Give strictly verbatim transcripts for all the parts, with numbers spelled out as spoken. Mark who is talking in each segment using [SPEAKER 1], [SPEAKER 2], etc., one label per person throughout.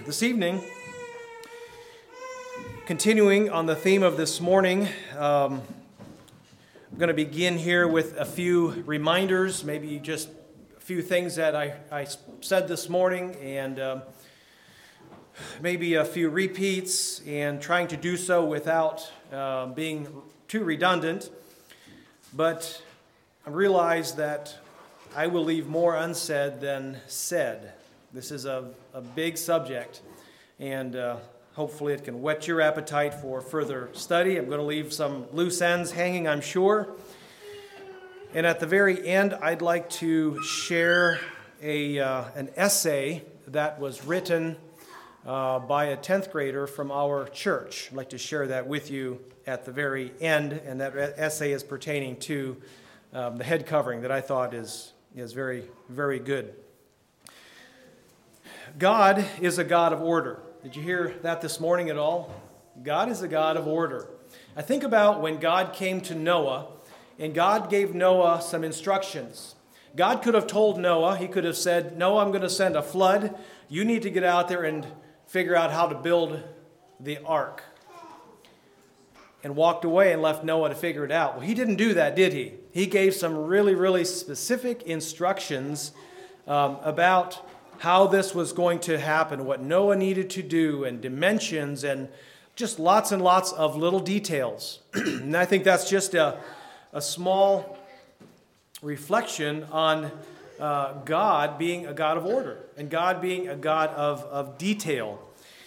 [SPEAKER 1] This evening, continuing on the theme of this morning, um, I'm going to begin here with a few reminders, maybe just a few things that I, I said this morning, and um, maybe a few repeats, and trying to do so without uh, being too redundant. But I realize that I will leave more unsaid than said. This is a, a big subject, and uh, hopefully it can whet your appetite for further study. I'm going to leave some loose ends hanging, I'm sure. And at the very end, I'd like to share a uh, an essay that was written uh, by a tenth grader from our church. I'd like to share that with you at the very end, and that essay is pertaining to um, the head covering that I thought is, is very, very good. God is a God of order. Did you hear that this morning at all? God is a God of order. I think about when God came to Noah, and God gave Noah some instructions. God could have told Noah, he could have said, Noah, I'm going to send a flood. You need to get out there and figure out how to build the ark. And walked away and left Noah to figure it out. Well, he didn't do that, did he? He gave some really, really specific instructions um, about how this was going to happen, what Noah needed to do, and dimensions, and just lots and lots of little details. And I think that's just a, a small reflection on uh, God being a God of order, and God being a God of, of detail.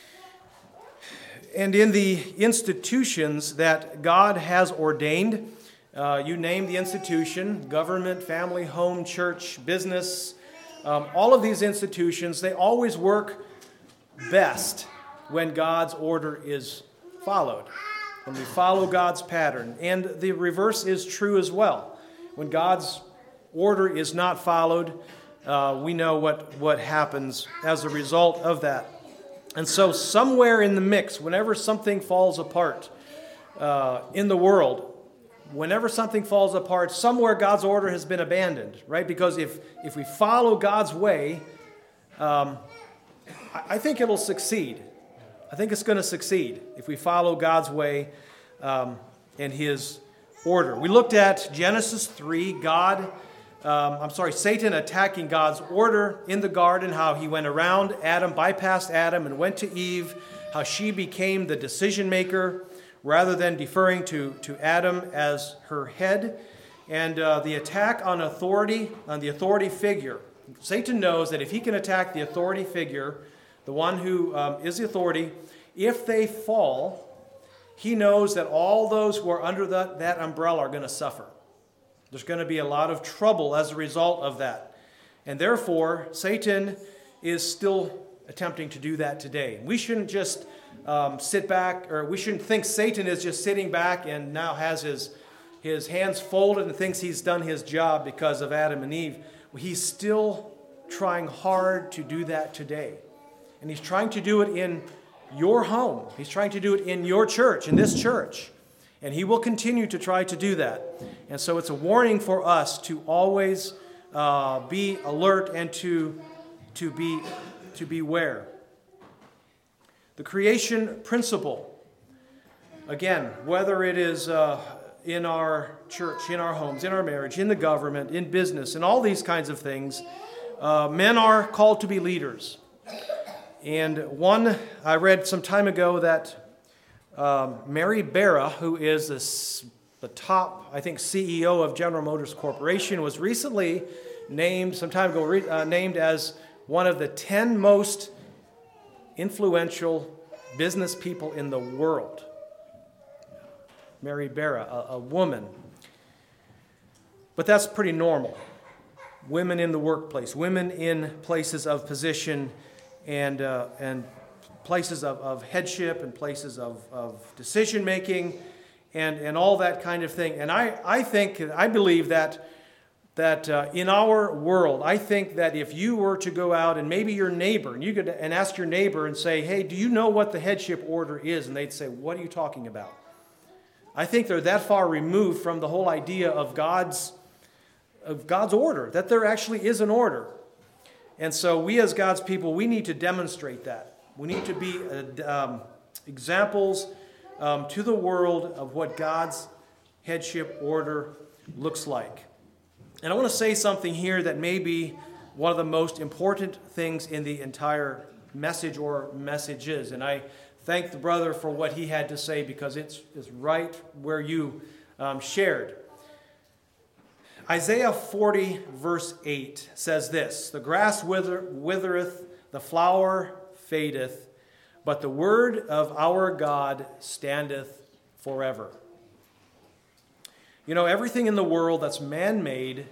[SPEAKER 1] And in the institutions that God has ordained, uh, you name the institution, government, family, home, church, business, Um, all of these institutions, they always work best when God's order is followed, when we follow God's pattern. And the reverse is true as well. When God's order is not followed, uh, we know what, what happens as a result of that. And so somewhere in the mix, whenever something falls apart uh, in the world, Whenever something falls apart, somewhere God's order has been abandoned, right? Because if, if we follow God's way, um, I, I think it'll succeed. I think it's going to succeed if we follow God's way um, and His order. We looked at Genesis three, God, um, I'm sorry, Satan attacking God's order in the garden, how he went around Adam, bypassed Adam, and went to Eve, how she became the decision maker, rather than deferring to, to Adam as her head, and uh, the attack on authority, on the authority figure. Satan knows that if he can attack the authority figure, the one who um, is the authority, if they fall, he knows that all those who are under that, that umbrella are going to suffer. There's going to be a lot of trouble as a result of that. And therefore, Satan is still attempting to do that today. We shouldn't just Um, sit back, or we shouldn't think Satan is just sitting back and now has his, his hands folded and thinks he's done his job because of Adam and Eve. He's still trying hard to do that today. And he's trying to do it in your home. He's trying to do it in your church, in this church. And he will continue to try to do that. And so it's a warning for us to always uh, be alert and to, to, be, to beware. The creation principle, again, whether it is uh, in our church, in our homes, in our marriage, in the government, in business, and all these kinds of things, uh, men are called to be leaders. And one, I read some time ago that um, Mary Barra, who is this, the top, I think, C E O of General Motors Corporation, was recently named, some time ago, uh, named as one of the ten most influential business people in the world. Mary Barra, a, a woman. But that's pretty normal. Women in the workplace, women in places of position and uh, and places of, of headship and places of, of decision making and, and all that kind of thing. And I, I think, I believe that that uh, in our world, I think that if you were to go out and maybe your neighbor, and you could and ask your neighbor and say, hey, do you know what the headship order is? And they'd say, what are you talking about? I think they're that far removed from the whole idea of God's, of God's order, that there actually is an order. And so we as God's people, we need to demonstrate that. We need to be uh, um, examples um, to the world of what God's headship order looks like. And I want to say something here that may be one of the most important things in the entire message or messages. And I thank the brother for what he had to say, because it's, it's right where you um, shared. Isaiah forty, verse eight says this: "The grass wither, withereth, the flower fadeth, but the word of our God standeth forever." You know, everything in the world that's man-made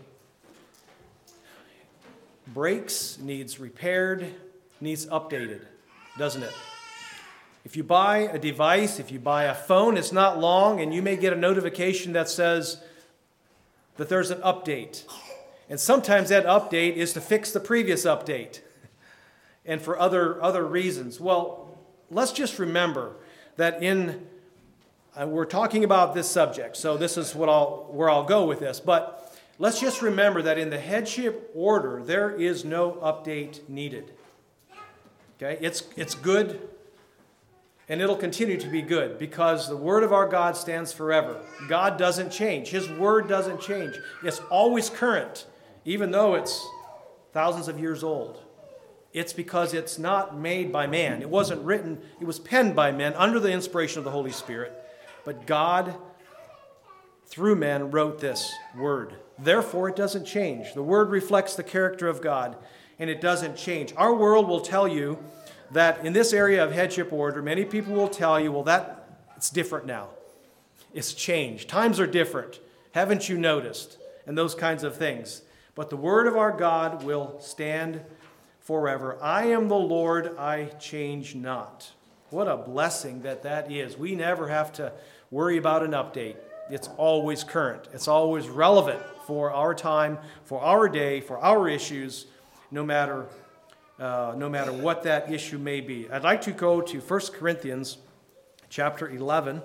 [SPEAKER 1] breaks, needs repaired, needs updated, doesn't it? If you buy a device, if you buy a phone, it's not long, and you may get a notification that says that there's an update. And sometimes that update is to fix the previous update, and for other, other reasons. Well, let's just remember that in, uh, we're talking about this subject, so this is what I'll, where I'll go with this, but let's just remember that in the headship order, there is no update needed. Okay, it's, it's good, and it'll continue to be good, because the word of our God stands forever. God doesn't change. His word doesn't change. It's always current, even though it's thousands of years old. It's because it's not made by man. It wasn't written, it was penned by men under the inspiration of the Holy Spirit. But God, through men, wrote this word. Therefore, it doesn't change. The word reflects the character of God, and it doesn't change. Our world will tell you that in this area of headship order, many people will tell you, well, that it's different now. It's changed. Times are different. Haven't you noticed? And those kinds of things. But the word of our God will stand forever. I am the Lord, I change not. What a blessing that that is. We never have to worry about an update. It's always current. It's always relevant for our time, for our day, for our issues, no matter Uh, no matter what that issue may be. I'd like to go to First Corinthians chapter eleven.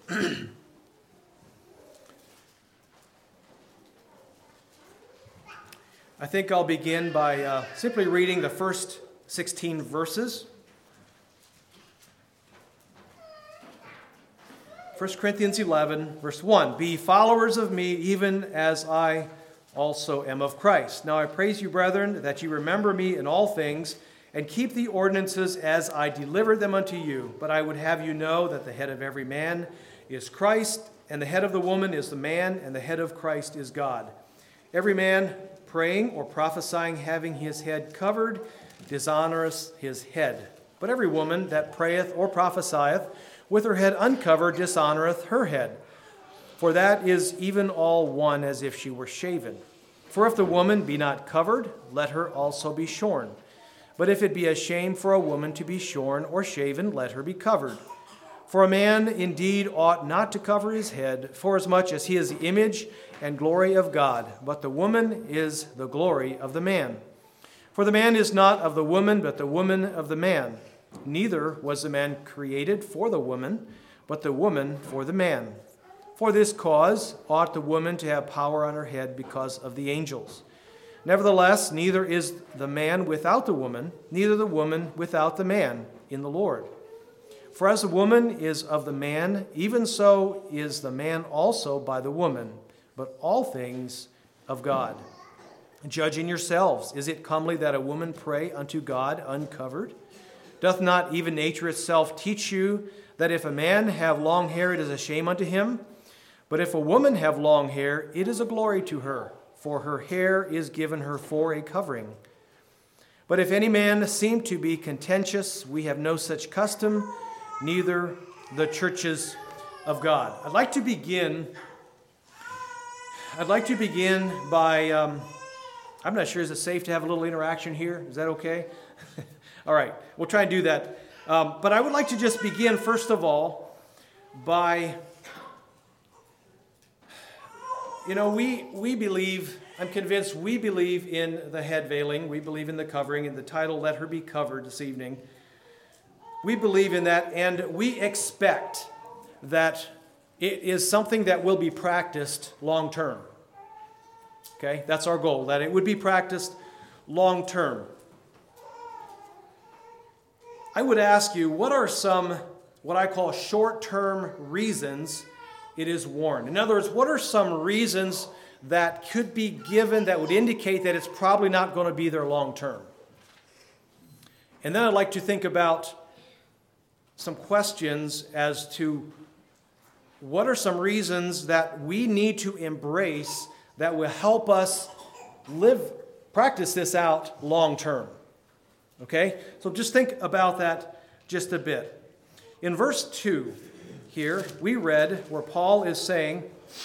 [SPEAKER 1] I think I'll begin by uh, simply reading the first sixteen verses. First Corinthians eleven, verse one. "Be followers of me, even as I also am of Christ. Now I praise you, brethren, that you remember me in all things, and keep the ordinances as I delivered them unto you. But I would have you know that the head of every man is Christ, and the head of the woman is the man, and the head of Christ is God. Every man praying or prophesying, having his head covered, dishonoreth his head. But every woman that prayeth or prophesieth, with her head uncovered, dishonoreth her head. For that is even all one as if she were shaven. For if the woman be not covered, let her also be shorn. But if it be a shame for a woman to be shorn or shaven, let her be covered. For a man indeed ought not to cover his head, forasmuch as he is the image and glory of God, but the woman is the glory of the man. For the man is not of the woman, but the woman of the man. Neither was the man created for the woman, but the woman for the man. For this cause ought the woman to have power on her head because of the angels. Nevertheless, neither is the man without the woman, neither the woman without the man in the Lord. For as the woman is of the man, even so is the man also by the woman, but all things of God. Judge in yourselves, is it comely that a woman pray unto God uncovered? Doth not even nature itself teach you that if a man have long hair, it is a shame unto him? But if a woman have long hair, it is a glory to her, for her hair is given her for a covering. But if any man seem to be contentious, we have no such custom, neither the churches of God." I'd like to begin. I'd like to begin by. Um, I'm not sure. Is it safe to have a little interaction here? Is that okay? All right, we'll try and do that. Um, but I would like to just begin first of all by. You know, we, we believe, I'm convinced we believe in the head veiling. We believe in the covering, and the title, "Let Her Be Covered," this evening. We believe in that, and we expect that it is something that will be practiced long term. Okay, that's our goal, that it would be practiced long term. I would ask you, what are some, what I call short-term reasons it is worn? In other words, what are some reasons that could be given that would indicate that it's probably not going to be there long-term? And then I'd like to think about some questions as to what are some reasons that we need to embrace that will help us live, practice this out long-term. Okay? So just think about that just a bit. In verse two here, we read where Paul is saying,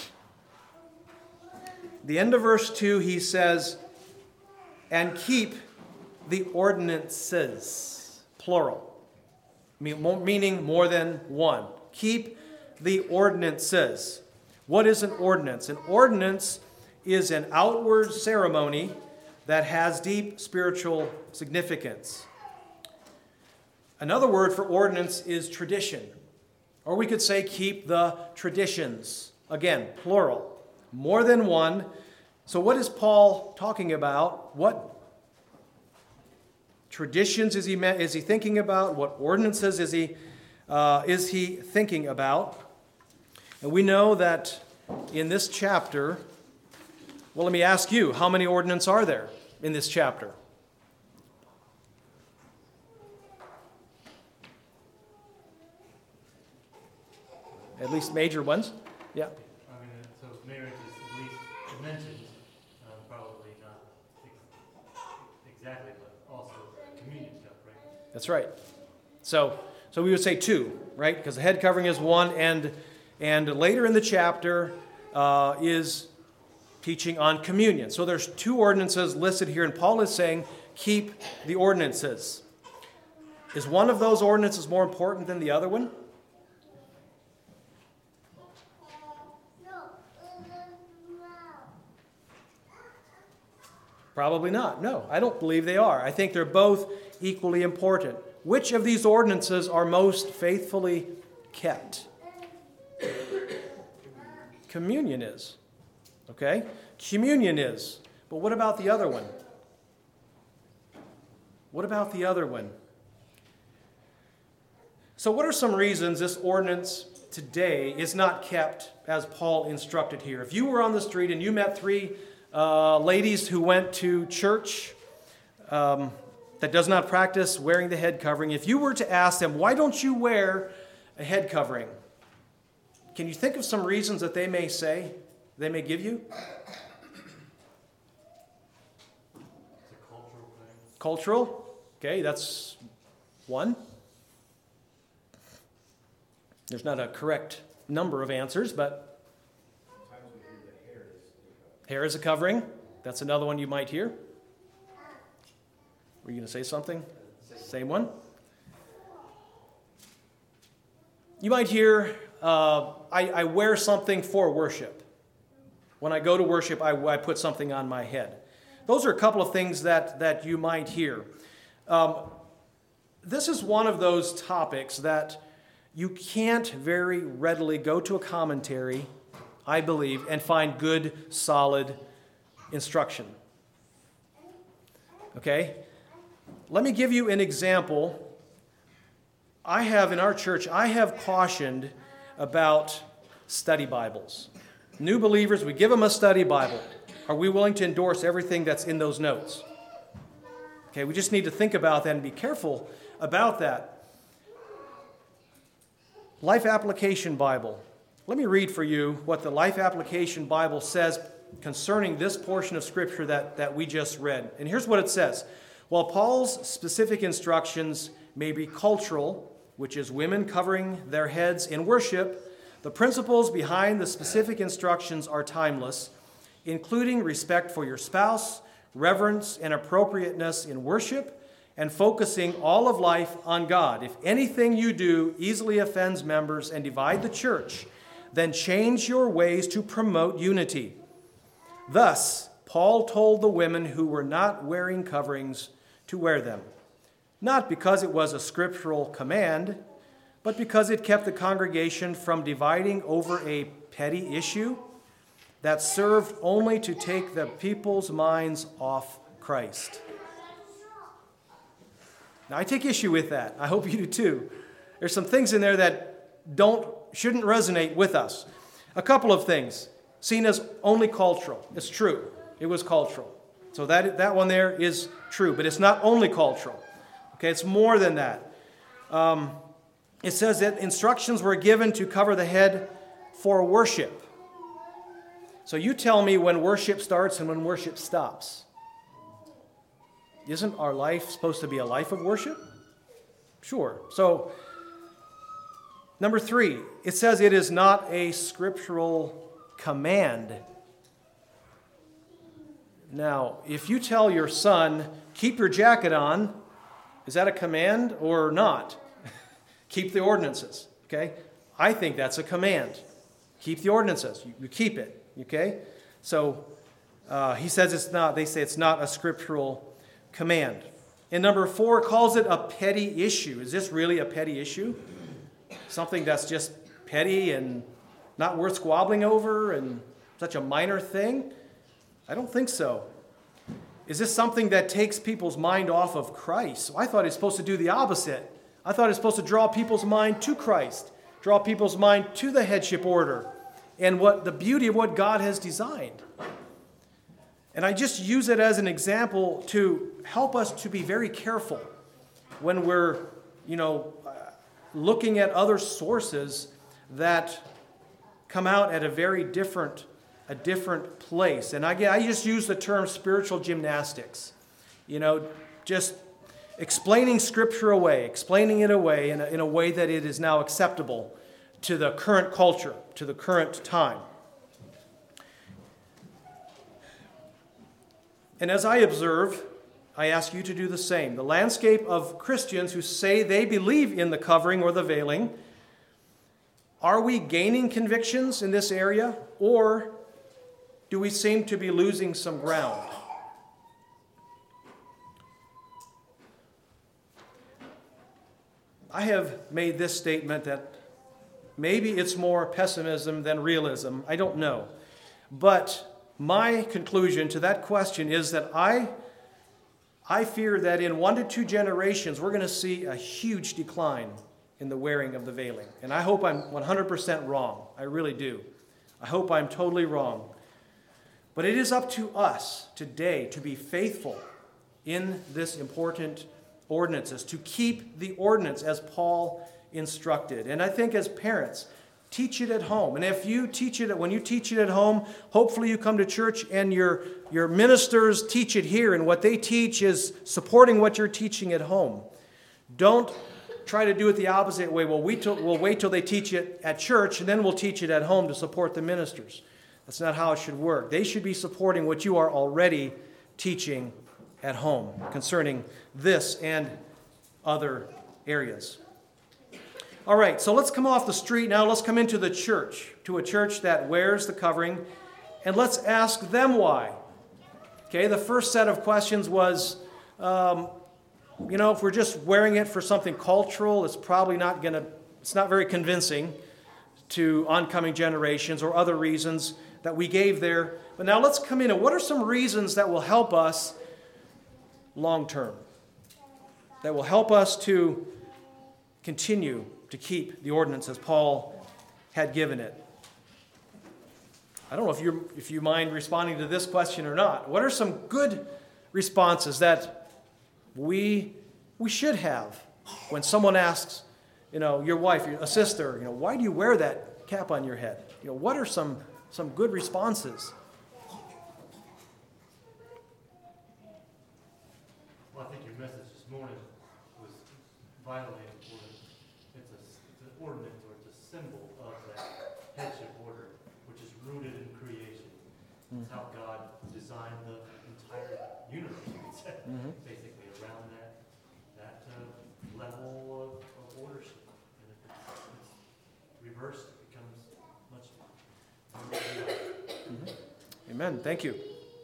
[SPEAKER 1] the end of verse two, he says, and keep the ordinances, plural, meaning more than one. Keep the ordinances. What is an ordinance? An ordinance is an outward ceremony that has deep spiritual significance. Another word for ordinance is tradition. Or we could say keep the traditions. Again, plural. More than one. So what is Paul talking about? What traditions is he, is he thinking about? What ordinances is he, uh, is he thinking about? And we know that in this chapter, well, let me ask you, how many ordinances are there in this chapter? At least major ones? Yeah.
[SPEAKER 2] I mean, so marriage is at least mentioned, uh, probably not ex- exactly, but also communion stuff, right?
[SPEAKER 1] That's right. So, so we would say two, right? Because the head covering is one, and and later in the chapter uh, is teaching on communion. So there's two ordinances listed here, and Paul is saying, keep the ordinances. Is one of those ordinances more important than the other one? Probably not. No, I don't believe they are. I think they're both equally important. Which of these ordinances are most faithfully kept? Communion is. Okay? Communion is. But what about the other one? What about the other one? So what are some reasons this ordinance today is not kept as Paul instructed here? If you were on the street and you met three uh, ladies who went to church um, that does not practice wearing the head covering, if you were to ask them, why don't you wear a head covering? Can you think of some reasons that they may say, they may give you?
[SPEAKER 2] It's a cultural thing.
[SPEAKER 1] Cultural? Okay, that's one. There's not a correct number of answers, but
[SPEAKER 3] Sometimes we hear that hair is
[SPEAKER 1] hair is a covering. That's another one you might hear. Were you going to say something? Same one. You might hear, uh, I, I wear something for worship. When I go to worship, I, I put something on my head. Those are a couple of things that, that you might hear. Um, this is one of those topics that you can't very readily go to a commentary, I believe, and find good, solid instruction. Okay? Let me give you an example. I have, in our church, I have cautioned about study Bibles. New believers, we give them a study Bible. Are we willing to endorse everything that's in those notes? Okay, we just need to think about that and be careful about that. Life Application Bible. Let me read for you what the Life Application Bible says concerning this portion of Scripture that, that we just read. And here's what it says. While Paul's specific instructions may be cultural, which is women covering their heads in worship, the principles behind the specific instructions are timeless, including respect for your spouse, reverence and appropriateness in worship, and focusing all of life on God. If anything you do easily offends members and divide the church, then change your ways to promote unity. Thus, Paul told the women who were not wearing coverings to wear them, not because it was a scriptural command, but because it kept the congregation from dividing over a petty issue that served only to take the people's minds off Christ. Now, I take issue with that. I hope you do too. There's some things in there that don't, shouldn't resonate with us. A couple of things. Seen as only cultural. It's true. It was cultural. So that, that one there is true. But it's not only cultural. Okay, it's more than that. Um, it says that instructions were given to cover the head for worship. So you tell me when worship starts and when worship stops. Isn't our life supposed to be a life of worship? Sure. So, number three, it says it is not a scriptural command. Now, if you tell your son, keep your jacket on, is that a command or not? Keep the ordinances, okay? I think that's a command. Keep the ordinances. You, you keep it, okay? So, uh, he says it's not, they say it's not a scriptural command. And number four calls it a petty issue. Is this really a petty issue? Something that's just petty and not worth squabbling over and such a minor thing? I don't think so. Is this something that takes people's mind off of Christ? I thought it's supposed to do the opposite. I thought it's supposed to draw people's mind to Christ, draw people's mind to the headship order and what the beauty of what God has designed. And I just use it as an example to help us to be very careful when we're, you know, looking at other sources that come out at a very different, a different place. And I, I just use the term spiritual gymnastics. You know, just explaining Scripture away, explaining it away in a, in a way that it is now acceptable to the current culture, to the current time. And as I observe, I ask you to do the same. The landscape of Christians who say they believe in the covering or the veiling, are we gaining convictions in this area, or do we seem to be losing some ground? I have made this statement that maybe it's more pessimism than realism. I don't know. But my conclusion to that question is that I, I fear that in one to two generations, we're going to see a huge decline in the wearing of the veiling. And I hope I'm one hundred percent wrong. I really do. I hope I'm totally wrong. But it is up to us today to be faithful in this important ordinances, to keep the ordinance as Paul instructed. And I think as parents, teach it at home. And if you teach it, when you teach it at home, hopefully you come to church and your, your ministers teach it here. And what they teach is supporting what you're teaching at home. Don't try to do it the opposite way. Well, we till, we'll wait till they teach it at church and then we'll teach it at home to support the ministers. That's not how it should work. They should be supporting what you are already teaching at home concerning this and other areas. All right, so let's come off the street now. Let's come into the church, to a church that wears the covering, and let's ask them why. Okay, the first set of questions was, um, you know, if we're just wearing it for something cultural, it's probably not going to, it's not very convincing to oncoming generations or other reasons that we gave there. But now let's come in, and what are some reasons that will help us long term, that will help us to continue to keep the ordinance as Paul had given it? I don't know if you if you mind responding to this question or not. What are some good responses that we we should have when someone asks, you know, your wife, a sister, you know, why do you wear that cap on your head? You know, what are some some good responses?
[SPEAKER 2] Well, I think your message this morning was vitally important. It's, a, it's an ordinance, or it's a symbol of that headship order, which is rooted in creation. It's how God designed the entire universe, you could say, mm-hmm. basically around that that uh, level of, of ordership. And if it's, it's reversed, it becomes much more.
[SPEAKER 1] Mm-hmm. Amen. Thank you.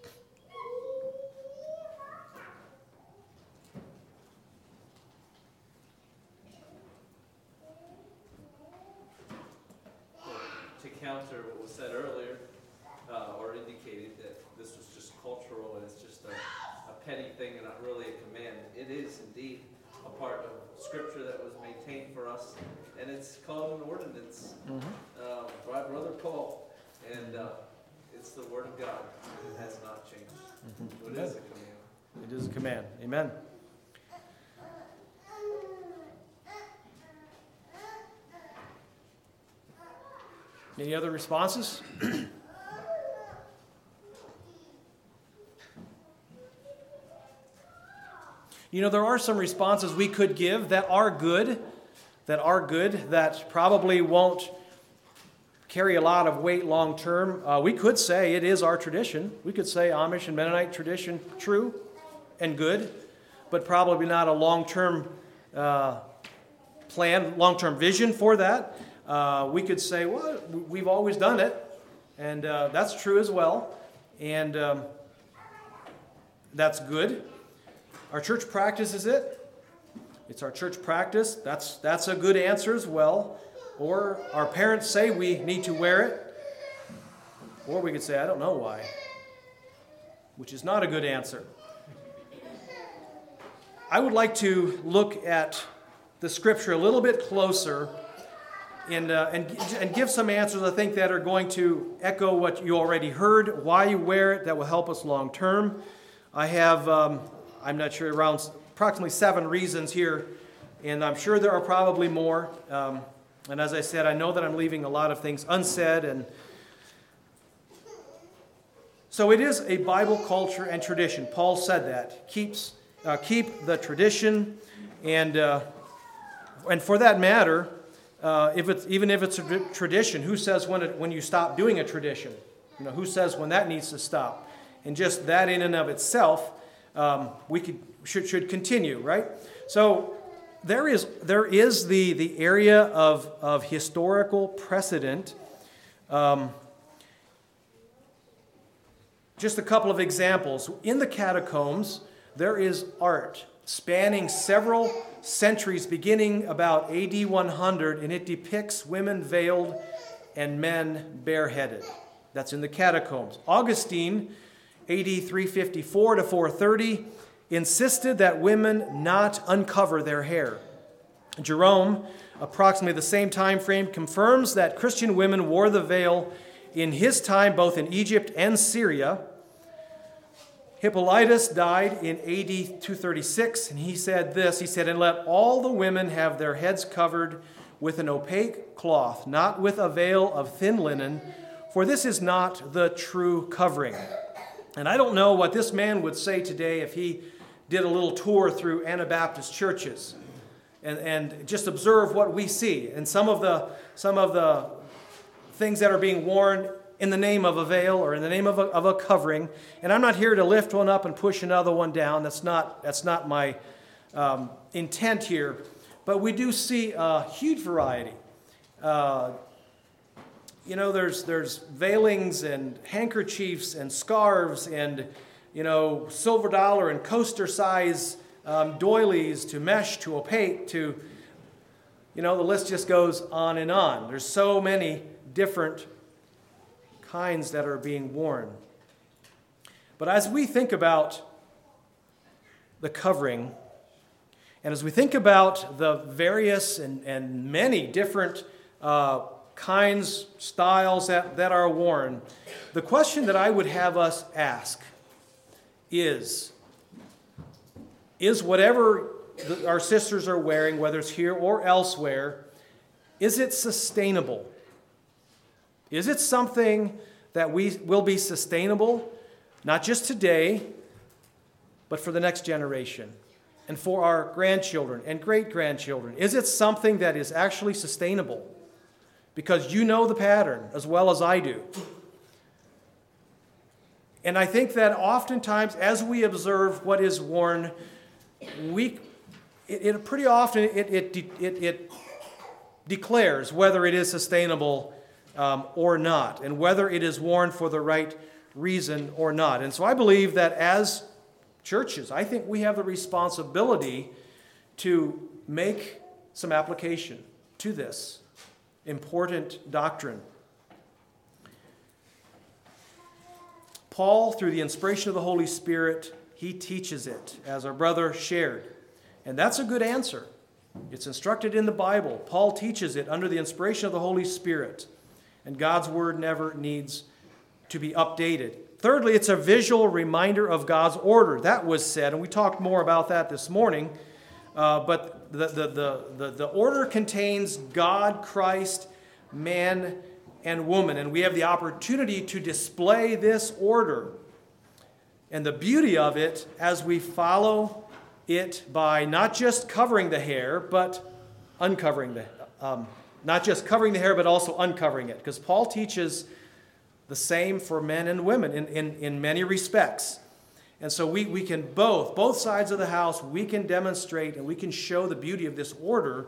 [SPEAKER 4] Counter what was said earlier, uh, or indicated that this was just cultural and it's just a, a petty thing and not really a command. It is indeed a a part of Scripture that was maintained for us, and it's called an ordinance
[SPEAKER 1] Mhm.
[SPEAKER 4] uh, by Brother Paul, and uh, it's the Word of God. It has not changed.
[SPEAKER 1] Mhm.
[SPEAKER 4] It is a command.
[SPEAKER 1] It is a command. Amen. Any other responses? You know, there are some responses we could give that are good, that are good, that probably won't carry a lot of weight long term. Uh, we could say it is our tradition. We could say Amish and Mennonite tradition, true and good, but probably not a long-term uh, plan, long-term vision for that. Uh, we could say, well, we've always done it, and uh, that's true as well, and um, that's good. Our church practices it. It's our church practice. That's, that's a good answer as well. Or our parents say we need to wear it. Or we could say, I don't know why, which is not a good answer. I would like to look at the Scripture a little bit closer and, uh, and, and give some answers, I think, that are going to echo what you already heard, why you wear it, that will help us long term. I have... Um, I'm not sure, around approximately seven reasons here, and I'm sure there are probably more. Um, and as I said, I know that I'm leaving a lot of things unsaid. And so it is a Bible culture and tradition. Paul said that. Keeps, uh, keep the tradition, and uh, and for that matter, uh, if it's even if it's a tradition, who says when it, when you stop doing a tradition? You know, who says when that needs to stop? And just that in and of itself. Um, we could should should continue, right? So there is there is the the area of of historical precedent. Um, just a couple of examples. In the catacombs, there is art spanning several centuries, beginning about A D one hundred, and it depicts women veiled and men bareheaded. That's in the catacombs. Augustine, A D three fifty-four to four thirty, insisted that women not uncover their hair. Jerome, approximately the same time frame, confirms that Christian women wore the veil in his time both in Egypt and Syria. Hippolytus died in A D two thirty-six, and he said this, he said, "And let all the women have their heads covered with an opaque cloth, not with a veil of thin linen, for this is not the true covering." And I don't know what this man would say today if he did a little tour through Anabaptist churches and, and just observe what we see and some of the some of the things that are being worn in the name of a veil or in the name of a, of a covering. And I'm not here to lift one up and push another one down. That's not that's not my um, intent here. But we do see a huge variety. Uh, You know, there's there's veilings and handkerchiefs and scarves and, you know, silver dollar and coaster size um, doilies to mesh to opaque to, you know, the list just goes on and on. There's so many different kinds that are being worn. But as we think about the covering, and as we think about the various and, and many different uh, kinds, styles that, that are worn, the question that I would have us ask is, is whatever the, our sisters are wearing, whether it's here or elsewhere, is it sustainable? Is it something that we will be sustainable, not just today, but for the next generation and for our grandchildren and great-grandchildren? Is it something that is actually sustainable? Because you know the pattern as well as I do. And I think that oftentimes as we observe what is worn, we, it, it pretty often it, it, it, it declares whether it is sustainable um, or not, and whether it is worn for the right reason or not. And so I believe that as churches, I think we have the responsibility to make some application to this important doctrine. Paul, through the inspiration of the Holy Spirit, he teaches it, as our brother shared. And that's a good answer. It's instructed in the Bible. Paul teaches it under the inspiration of the Holy Spirit. And God's word never needs to be updated. Thirdly, it's a visual reminder of God's order. That was said, and we talked more about that this morning. Uh, but the, the, the, the, the order contains God, Christ, man, and woman. And we have the opportunity to display this order and the beauty of it as we follow it by not just covering the hair, but uncovering the um, not just covering the hair, but also uncovering it. Because Paul teaches the same for men and women in, in, in many respects. And so we, we can both, both sides of the house, we can demonstrate and we can show the beauty of this order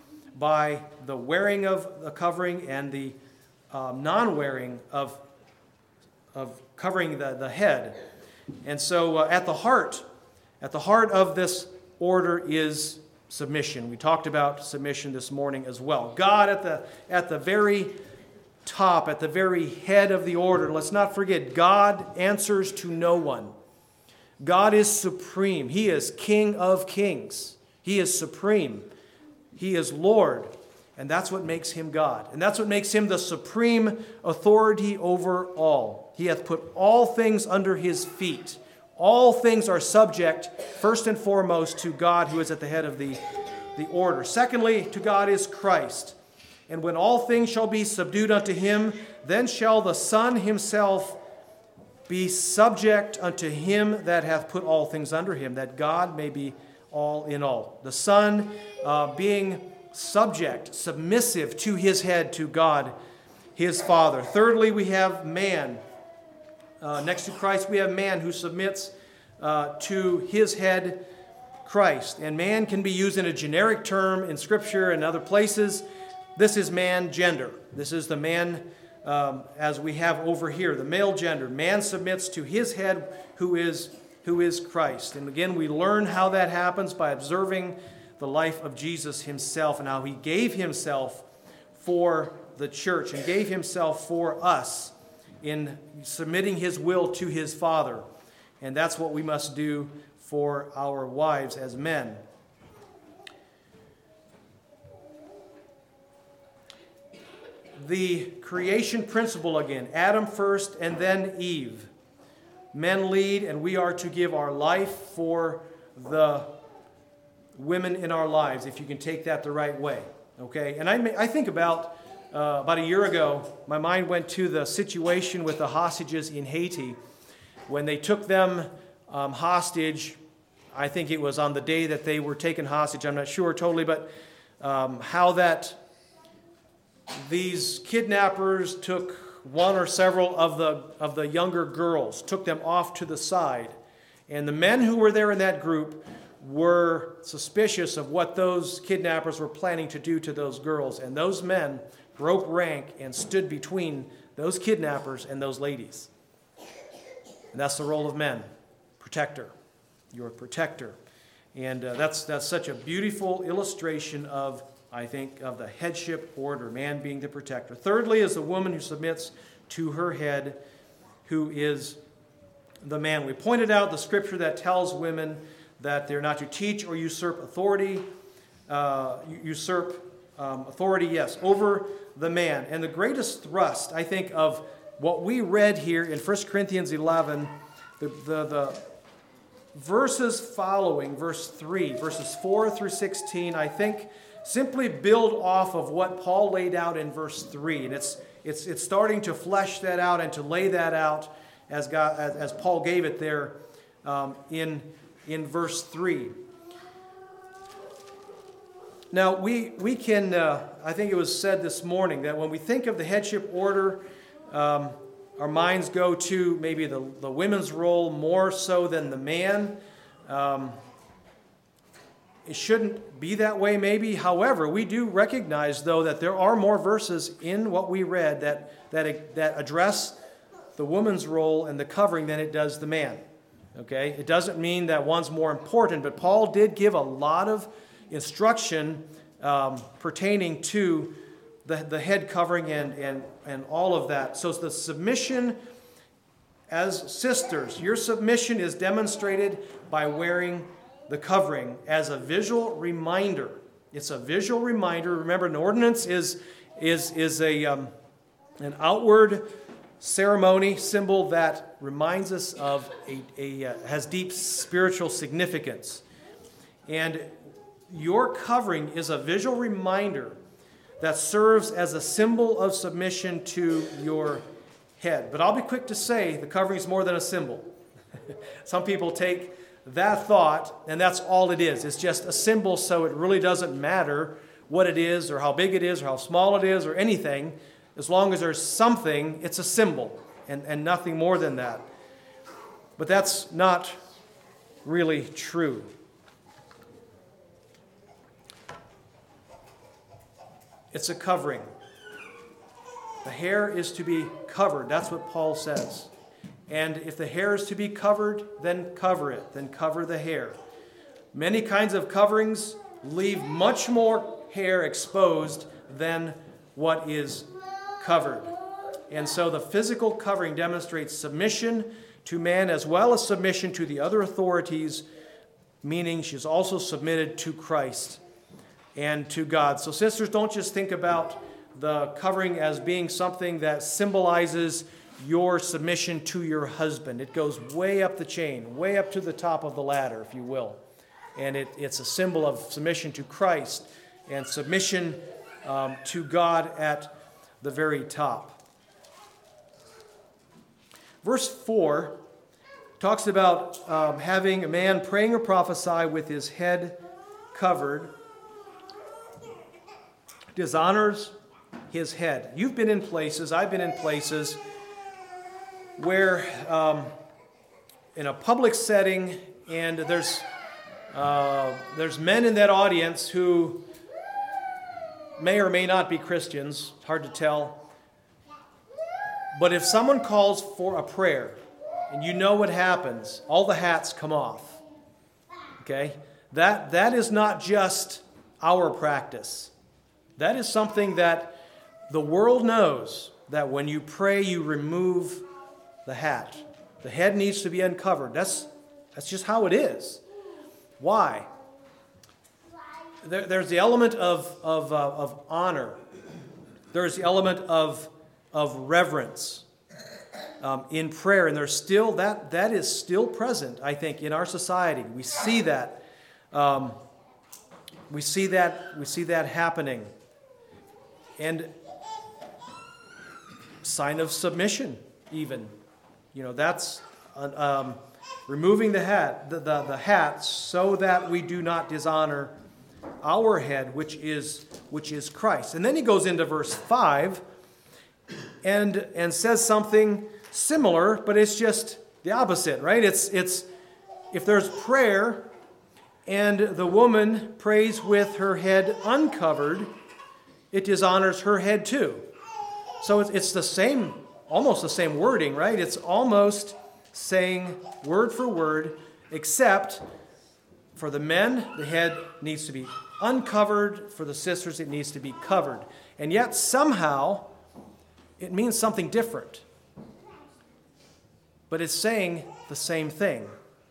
[SPEAKER 1] by the wearing of the covering and the um, non-wearing of, of covering the, the head. And so uh, at the heart, at the heart of this order is submission. We talked about submission this morning as well. God at the, at the very top, at the very head of the order. Let's not forget, God answers to no one. God is supreme. He is King of kings. He is supreme. He is Lord. And that's what makes him God. And that's what makes him the supreme authority over all. He hath put all things under his feet. All things are subject, first and foremost, to God who is at the head of the, the order. Secondly, to God is Christ. And when all things shall be subdued unto him, then shall the Son himself be subject unto him that hath put all things under him, that God may be all in all. The Son uh, being subject, submissive to his head, to God, his Father. Thirdly, we have man. Uh, next to Christ, we have man who submits uh, to his head, Christ. And man can be used in a generic term in Scripture and other places. This is man gender. This is the man um, as we have over here, the male gender. Man submits to his head, who is, who is Christ. And again, we learn how that happens by observing the life of Jesus himself and how he gave himself for the church and gave himself for us in submitting his will to his Father. And that's what we must do for our wives as men. The creation principle again, Adam first and then Eve. Men lead, and we are to give our life for the women in our lives, if you can take that the right way. Okay? And I, may, I think about, uh, about a year ago, my mind went to the situation with the hostages in Haiti. When they took them um, hostage, I think it was on the day that they were taken hostage, I'm not sure totally, but um, how that these kidnappers took one or several of the of the younger girls, took them off to the side. And the men who were there in that group were suspicious of what those kidnappers were planning to do to those girls. And those men broke rank and stood between those kidnappers and those ladies. And that's the role of men. Protector. You're a protector. And uh, that's that's such a beautiful illustration of, I think, of the headship order, man being the protector. Thirdly is the woman who submits to her head, who is the man. We pointed out the scripture that tells women that they're not to teach or usurp authority, uh, usurp um, authority, yes, over the man. And the greatest thrust, I think, of what we read here in First Corinthians eleven, the, the, the verses following, verse three, verses four through sixteen, I think, simply build off of what Paul laid out in verse three. And it's it's it's starting to flesh that out and to lay that out as God as, as Paul gave it there um, in, in verse three. Now, we, we can, uh, I think it was said this morning, that when we think of the headship order, um, our minds go to maybe the, the women's role more so than the man. Um, It shouldn't be that way maybe. However, we do recognize, though, that there are more verses in what we read that, that, that address the woman's role and the covering than it does the man. Okay? It doesn't mean that one's more important, but Paul did give a lot of instruction um, pertaining to the, the head covering and, and, and all of that. So the submission, as sisters, your submission is demonstrated by wearing the covering as a visual reminder. It's a visual reminder. Remember, an ordinance is, is, is a, um, an outward ceremony symbol that reminds us of a, a uh, has deep spiritual significance. And your covering is a visual reminder that serves as a symbol of submission to your head. But I'll be quick to say the covering is more than a symbol. Some people take that thought, and that's all it is. It's just a symbol, so it really doesn't matter what it is or how big it is or how small it is or anything. As long as there's something, it's a symbol and, and nothing more than that. But that's not really true. It's a covering. The hair is to be covered. That's what Paul says. And if the hair is to be covered, then cover it. Then cover the hair. Many kinds of coverings leave much more hair exposed than what is covered. And so the physical covering demonstrates submission to man as well as submission to the other authorities, meaning she's also submitted to Christ and to God. So sisters, don't just think about the covering as being something that symbolizes your submission to your husband. It goes way up the chain, way up to the top of the ladder, if you will. And it, it's a symbol of submission to Christ and submission um, to God at the very top. Verse four talks about um, having a man praying or prophesy with his head covered. Dishonors his head. You've been in places, I've been in places where um, in a public setting, and there's uh, there's men in that audience who may or may not be Christians. It's hard to tell. But if someone calls for a prayer, and you know what happens, all the hats come off. Okay? That that is not just our practice. That is something that the world knows, that when you pray, you remove the hat. The head needs to be uncovered. That's, that's just how it is. Why? There, there's the element of, of, uh, of honor. There's the element of, of reverence um, in prayer. And there's still, that, that is still present, I think, in our society. We see that. Um, we see that, we see that happening. And sign of submission, even. You know, that's um, removing the hat, the, the, the hat, so that we do not dishonor our head, which is which is Christ. And then he goes into verse five and and says something similar, but it's just the opposite, right? It's it's if there's prayer and the woman prays with her head uncovered, it dishonors her head too. So it's, it's the same, almost the same wording, right? It's almost saying word for word, except for the men, the head needs to be uncovered. For the sisters, it needs to be covered. And yet somehow it means something different. But it's saying the same thing.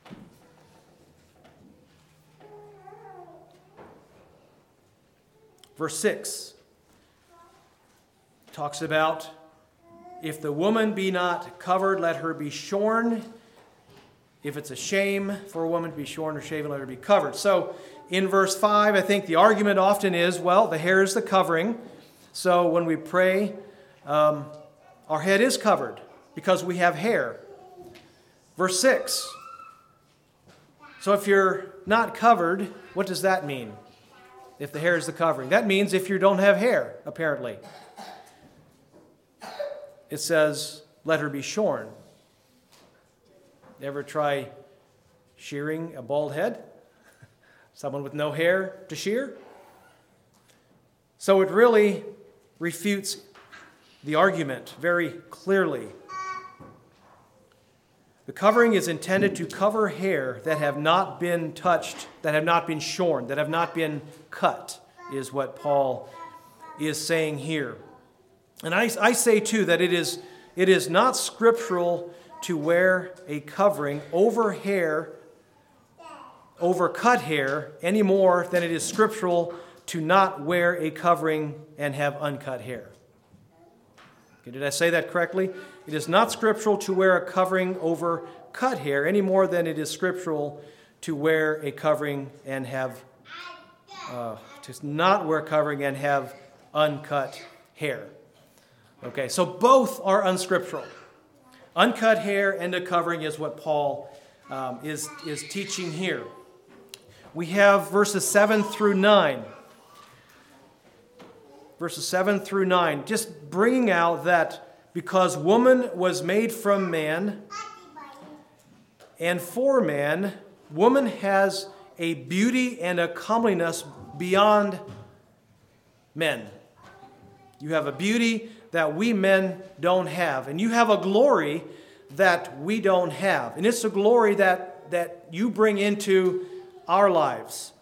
[SPEAKER 1] Verse six talks about, if the woman be not covered, let her be shorn. If it's a shame for a woman to be shorn or shaven, let her be covered. So in verse five, I think the argument often is, well, the hair is the covering. So when we pray, um, our head is covered because we have hair. Verse six. So if you're not covered, what does that mean? If the hair is the covering. That means if you don't have hair, apparently. It says, let her be shorn. Ever try shearing a bald head? Someone with no hair to shear? So it really refutes the argument very clearly. The covering is intended to cover hair that have not been touched, that have not been shorn, that have not been cut, is what Paul is saying here. And I, I say, too, that it is, it is not scriptural to wear a covering over hair over cut hair any more than it is scriptural to not wear a covering and have uncut hair. Okay, did I say that correctly? It is not scriptural to wear a covering over cut hair any more than it is scriptural to wear a covering and have, uh, to not wear covering and have uncut hair. Okay, so both are unscriptural. Uncut hair and a covering is what Paul um, is, is teaching here. We have verses seven through nine. Verses seven through nine, just bringing out that because woman was made from man and for man, woman has a beauty and a comeliness beyond men. You have a beauty that we men don't have, and you have a glory that we don't have. And it's a glory that, that you bring into our lives.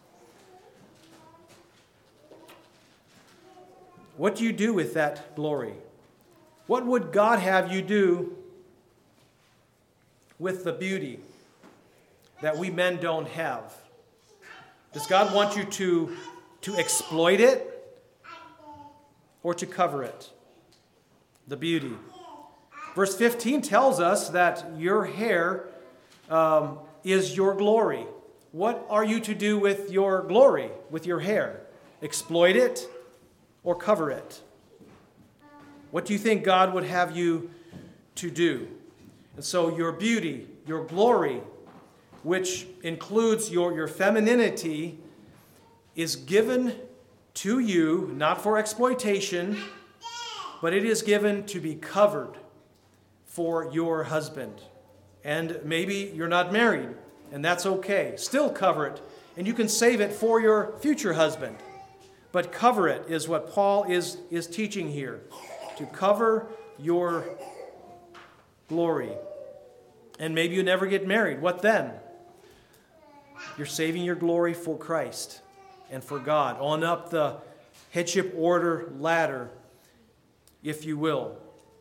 [SPEAKER 1] What do you do with that glory? What would God have you do with the beauty that we men don't have? Does God want you to, to exploit it or to cover it? The beauty. Verse fifteen tells us that your hair um, is your glory. What are you to do with your glory, with your hair? Exploit it or cover it? What do you think God would have you to do? And so your beauty, your glory, which includes your, your femininity, is given to you, not for exploitation, but it is given to be covered for your husband. And maybe you're not married, and that's okay. Still cover it, and you can save it for your future husband. But cover it is what Paul is, is teaching here. To cover your glory. And maybe you never get married. What then? You're saving your glory for Christ and for God. On up the headship order ladder, if you will.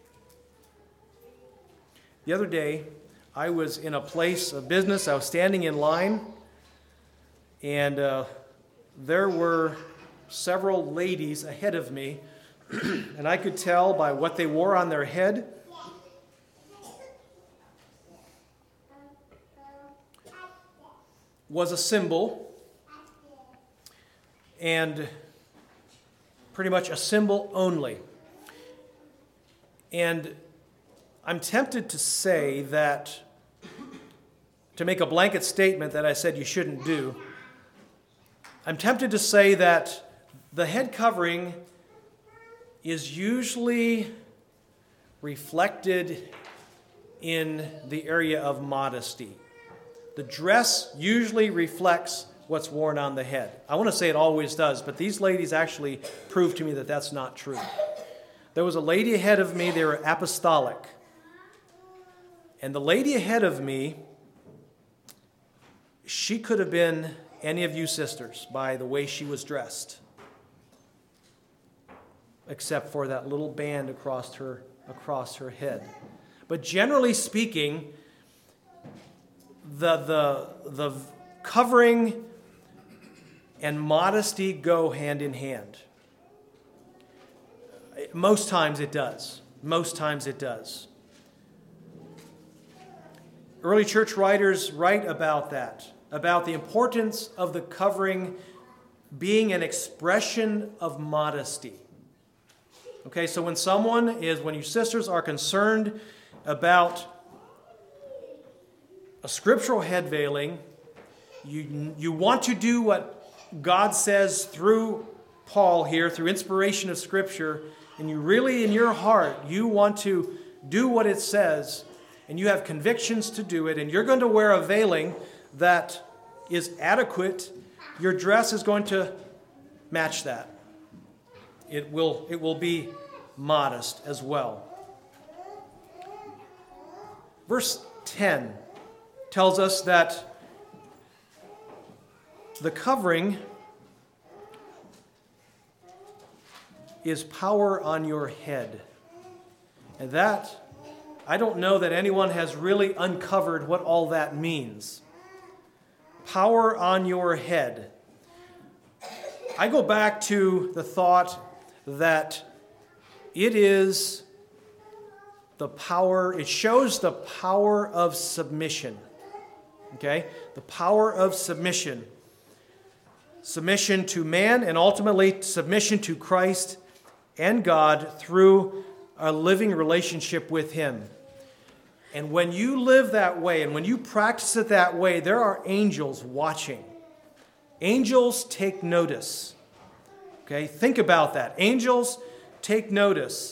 [SPEAKER 1] The other day, I was in a place of business. I was standing in line, and uh, there were several ladies ahead of me, and I could tell by what they wore on their head was a symbol, and pretty much a symbol only. And I'm tempted to say that, to make a blanket statement that I said you shouldn't do, I'm tempted to say that the head covering is usually reflected in the area of modesty. The dress usually reflects what's worn on the head. I want to say it always does, but these ladies actually proved to me that that's not true. There was a lady ahead of me, they were apostolic. And the lady ahead of me, she could have been any of you sisters by the way she was dressed, except for that little band across her across her head. But generally speaking, the the the covering and modesty go hand in hand. Most times it does. Most times it does. Early church writers write about that, about the importance of the covering being an expression of modesty. Okay, so when someone is, when you sisters are concerned about a scriptural head veiling, you, you want to do what God says through Paul here, through inspiration of Scripture, and you really in your heart, you want to do what it says, and you have convictions to do it, and you're going to wear a veiling that is adequate, your dress is going to match that. It will, it will be modest as well. Verse ten tells us that the covering is power on your head. And that, I don't know that anyone has really uncovered what all that means. power on your head. I go back to the thought that it is the power, it shows the power of submission. Okay? The power of submission. Submission to man and ultimately submission to Christ and God through a living relationship with Him. And when you live that way and when you practice it that way, there are angels watching. Angels take notice. Okay? Think about that. Angels take notice.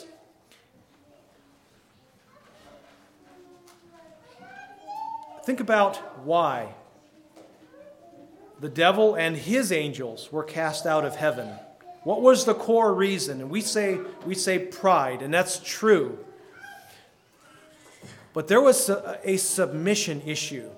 [SPEAKER 1] Think about why the devil and his angels were cast out of heaven. What was the core reason? And we say we say pride, and that's true. But there was a, a submission issue.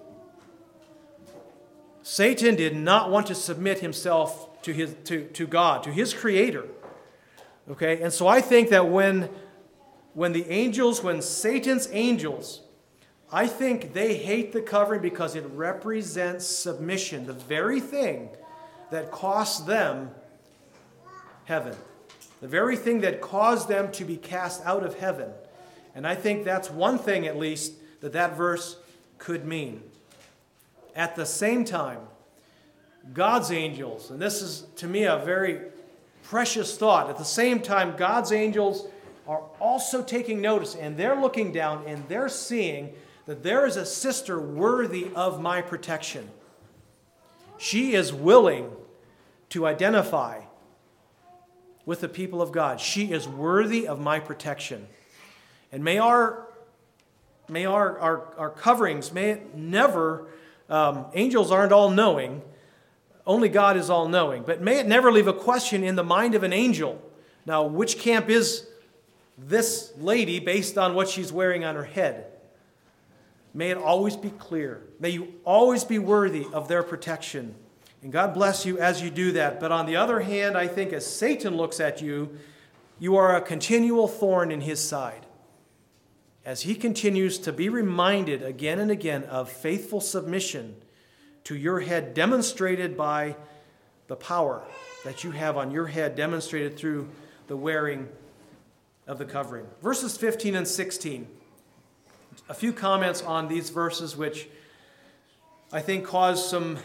[SPEAKER 1] Satan did not want to submit himself to his to, to God, to his creator. Okay? And so I think that when when the angels, when Satan's angels, I think they hate the covering because it represents submission, the very thing that cost them heaven, the very thing that caused them to be cast out of heaven. And I think that's one thing, at least, that that verse could mean. At the same time, God's angels, and this is to me a very precious thought, at the same time, God's angels are also taking notice, and they're looking down and they're seeing that there is a sister worthy of my protection. She is willing to identify with the people of God. She is worthy of my protection. And may our, may our, our, our coverings, may it never, um, angels aren't all-knowing, only God is all-knowing, but may it never leave a question in the mind of an angel. Now, which camp is this lady based on what she's wearing on her head? May it always be clear. May you always be worthy of their protection. And God bless you as you do that. But on the other hand, I think as Satan looks at you, you are a continual thorn in his side. As he continues to be reminded again and again of faithful submission to your head, demonstrated by the power that you have on your head, demonstrated through the wearing of the covering. Verses fifteen and sixteen. A few comments on these verses which I think cause some,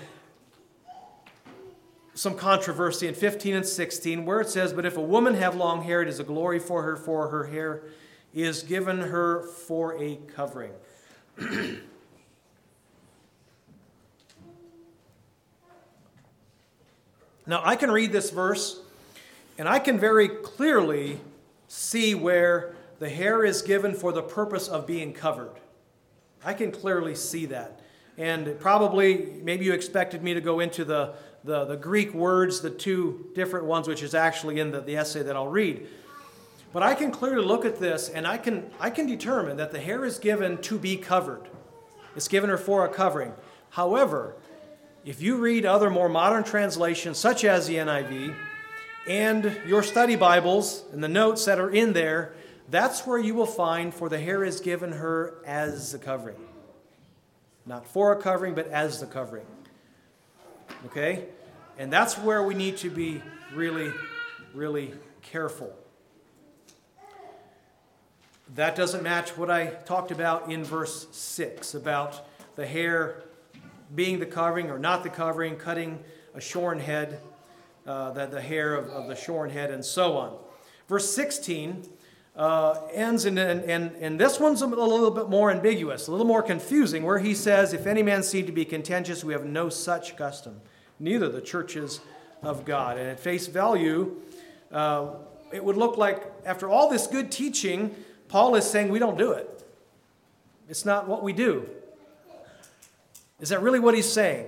[SPEAKER 1] some controversy in fifteen and sixteen, where it says, "But if a woman have long hair, it is a glory for her, for her hair is given her for a covering." Now, I can read this verse, and I can very clearly see where the hair is given for the purpose of being covered. I can clearly see that. And probably, maybe you expected me to go into the, the, the Greek words, the two different ones, which is actually in the, the essay that I'll read. But I can clearly look at this, and I can, I can determine that the hair is given to be covered. It's given her for a covering. However, if you read other more modern translations, such as the N I V, and your study Bibles and the notes that are in there, that's where you will find, for the hair is given her as a covering. Not for a covering, but as the covering. Okay? And that's where we need to be really, really careful. That doesn't match what I talked about in verse six, about the hair being the covering or not the covering, cutting a shorn head, uh, the, the hair of, of the shorn head, and so on. Verse sixteen uh, ends, in, and, and, and this one's a little bit more ambiguous, a little more confusing, where he says, "If any man seem to be contentious, we have no such custom, neither the churches of God." And at face value, uh, it would look like, after all this good teaching, Paul is saying we don't do it. It's not what we do. Is that really what he's saying?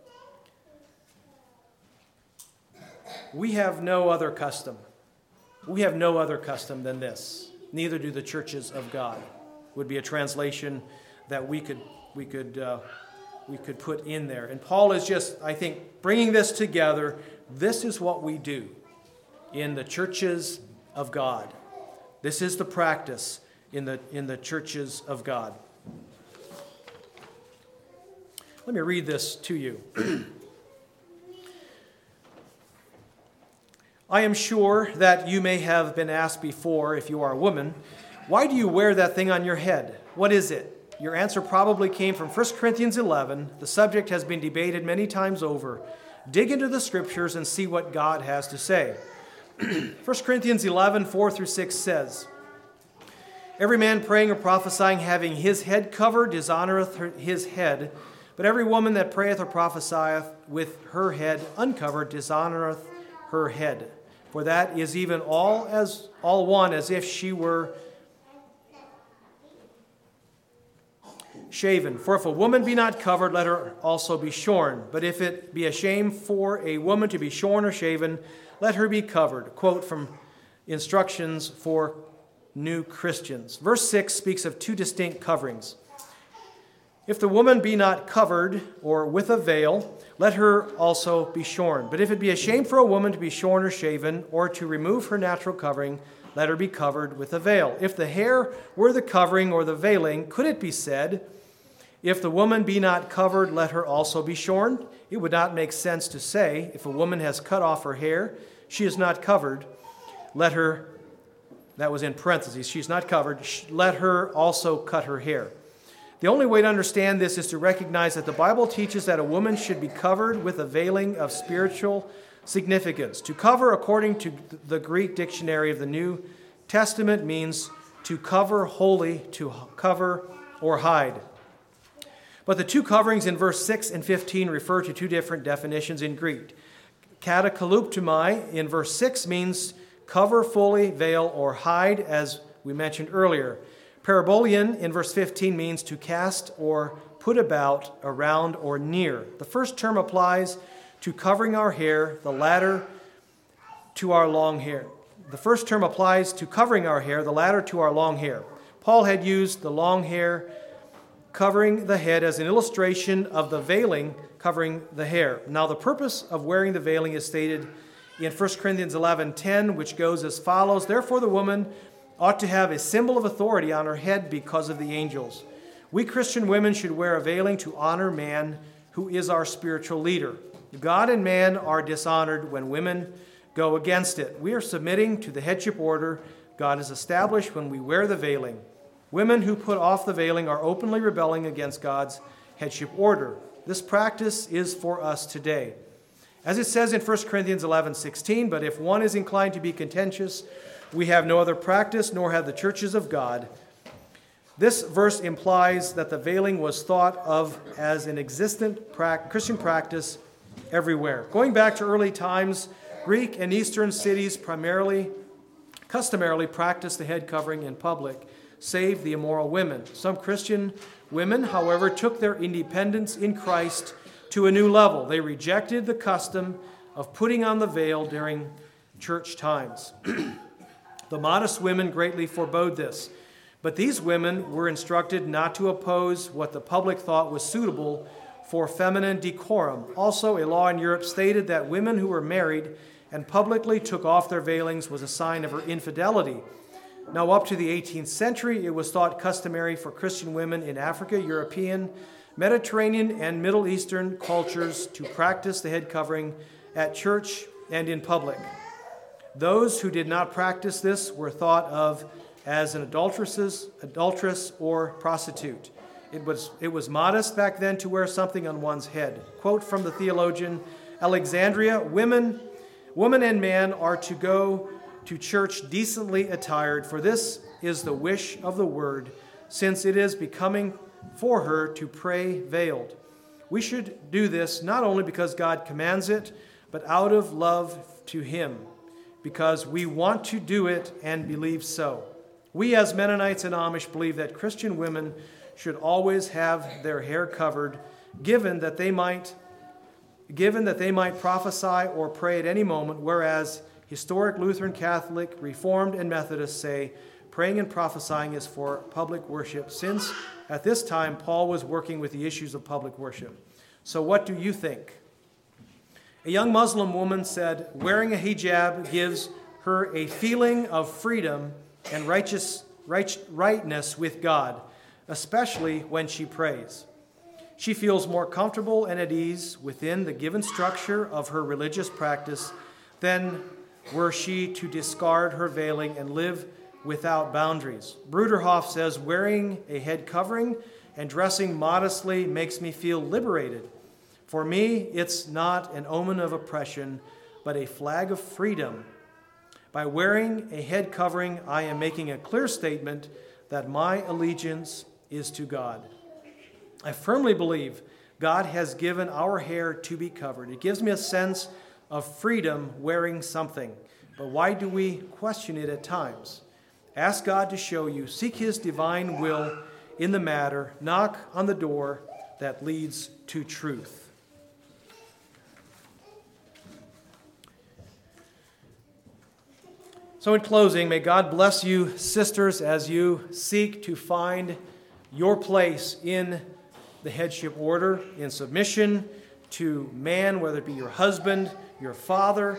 [SPEAKER 1] We have no other custom. We have no other custom than this. Neither do the churches of God. Would be a translation that we could we could uh, we could put in there. And Paul is just, I think, bringing this together. This is what we do in the churches of God. This is the practice in the in the churches of God. Let me read this to you. I am sure that you may have been asked before, if you are a woman, why do you wear that thing on your head? What is it? Your answer probably came from First Corinthians eleven. The subject has been debated many times over. Dig into the scriptures and see what God has to say. First Corinthians eleven, four through six says, every man praying or prophesying having his head covered dishonoreth his head, but every woman that prayeth or prophesieth with her head uncovered dishonoreth her head. For that is even all as all one as if she were shaven. For if a woman be not covered, let her also be shorn. But if it be a shame for a woman to be shorn or shaven, let her be covered. Quote from Instructions for New Christians. Verse six speaks of two distinct coverings. If the woman be not covered or with a veil, let her also be shorn. But if it be a shame for a woman to be shorn or shaven, or to remove her natural covering, let her be covered with a veil. If the hair were the covering or the veiling, could it be said, if the woman be not covered, let her also be shorn? It would not make sense to say, if a woman has cut off her hair, she is not covered, let her, that was in parentheses, she is not covered, let her also cut her hair. The only way to understand this is to recognize that the Bible teaches that a woman should be covered with a veiling of spiritual significance. To cover, according to the Greek dictionary of the New Testament, means to cover wholly, to cover or hide. But the two coverings in verse six and fifteen refer to two different definitions in Greek. Katakaluptomai in verse six means cover fully, veil, or hide, as we mentioned earlier. Parabolion in verse fifteen means to cast or put about, around, or near. The first term applies to covering our hair, the latter to our long hair. The first term applies to covering our hair, the latter to our long hair. Paul had used the long hair covering the head as an illustration of the veiling covering the hair. Now, the purpose of wearing the veiling is stated in First Corinthians eleven ten, which goes as follows, therefore the woman ought to have a symbol of authority on her head because of the angels. We Christian women should wear a veiling to honor man who is our spiritual leader. God and man are dishonored when women go against it. We are submitting to the headship order God has established when we wear the veiling. Women who put off the veiling are openly rebelling against God's headship order. This practice is for us today. As it says in First Corinthians eleven sixteen, but if one is inclined to be contentious, we have no other practice, nor have the churches of God. This verse implies that the veiling was thought of as an existent Christian practice everywhere. Going back to early times, Greek and Eastern cities primarily, customarily practiced the head covering in public, save the immoral women. Some Christian women, however, took their independence in Christ to a new level. They rejected the custom of putting on the veil during church times. The modest women greatly forebode this, but these women were instructed not to oppose what the public thought was suitable for feminine decorum. Also, a law in Europe stated that women who were married and publicly took off their veilings was a sign of her infidelity. Now, up to the eighteenth century, it was thought customary for Christian women in Africa, European, Mediterranean, and Middle Eastern cultures to practice the head covering at church and in public. Those who did not practice this were thought of as an adulteress, adulteress or prostitute. It was, it was modest back then to wear something on one's head. Quote from the theologian Alexandria, women, woman and man are to go to church decently attired, for this is the wish of the word, since it is becoming for her to pray veiled. We should do this not only because God commands it, but out of love to him, because we want to do it and believe so. We as Mennonites and Amish believe that Christian women should always have their hair covered, given that they might, given that they might prophesy or pray at any moment, whereas historic Lutheran, Catholic, Reformed, and Methodists say praying and prophesying is for public worship, since at this time Paul was working with the issues of public worship. So what do you think? A young Muslim woman said, wearing a hijab gives her a feeling of freedom and righteous, right, rightness with God, especially when she prays. She feels more comfortable and at ease within the given structure of her religious practice than were she to discard her veiling and live without boundaries. Bruderhoff says, wearing a head covering and dressing modestly makes me feel liberated. For me, it's not an omen of oppression, but a flag of freedom. By wearing a head covering, I am making a clear statement that my allegiance is to God. I firmly believe God has given our hair to be covered. It gives me a sense of freedom wearing something. But why do we question it at times? Ask God to show you. Seek His divine will in the matter. Knock on the door that leads to truth. So in closing, may God bless you, sisters, as you seek to find your place in the headship order, in submission to man, whether it be your husband, your father.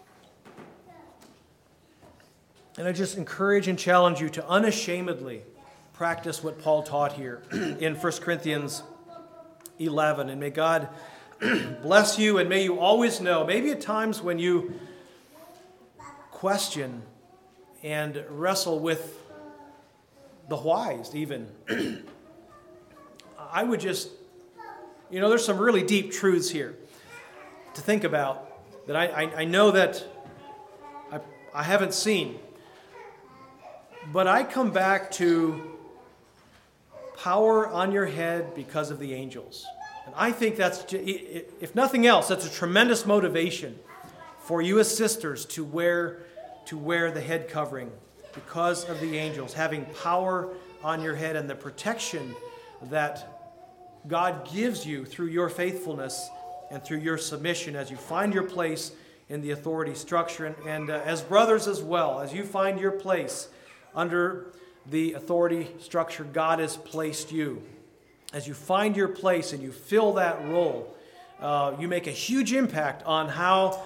[SPEAKER 1] And I just encourage and challenge you to unashamedly practice what Paul taught here in First Corinthians eleven. And may God bless you, and may you always know, maybe at times when you question and wrestle with the whys even, I would just, you know, there's some really deep truths here to think about that I, I, I know that I, I haven't seen. But I come back to power on your head because of the angels. And I think that's, if nothing else, that's a tremendous motivation for you as sisters to wear, to wear the head covering because of the angels, having power on your head and the protection that God gives you through your faithfulness and through your submission as you find your place in the authority structure. And, and uh, as brothers as well, as you find your place under the authority structure God has placed you. As you find your place and you fill that role, uh, you make a huge impact on how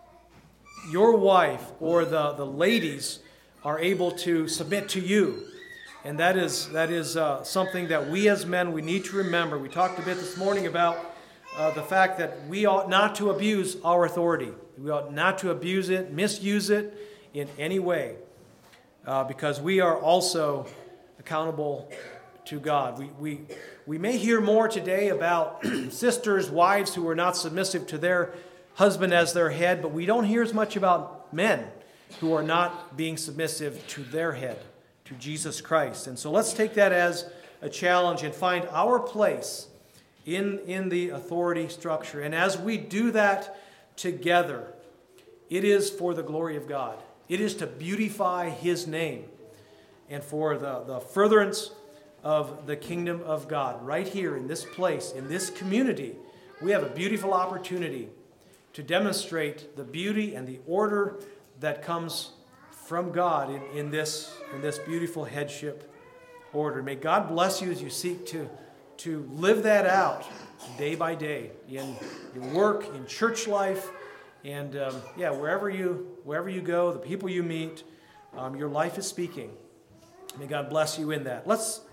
[SPEAKER 1] your wife or the, the ladies are able to submit to you. And that is, that is uh, something that we as men, we need to remember. We talked a bit this morning about uh, the fact that we ought not to abuse our authority. We ought not to abuse it, misuse it in any way. Uh, because we are also accountable to God. We, we, we may hear more today about sisters, wives who are not submissive to their husband as their head, but we don't hear as much about men who are not being submissive to their head, to Jesus Christ. And so let's take that as a challenge and find our place in, in the authority structure. And as we do that together, it is for the glory of God. It is to beautify His name and for the, the furtherance of the kingdom of God. Right here in this place, in this community, we have a beautiful opportunity to demonstrate the beauty and the order that comes from God in, in, this, in this beautiful headship order. May God bless you as you seek to, to live that out day by day in your work, in church life, and um, yeah, wherever you wherever you go, the people you meet, um, your life is speaking. May God bless you in that. Let's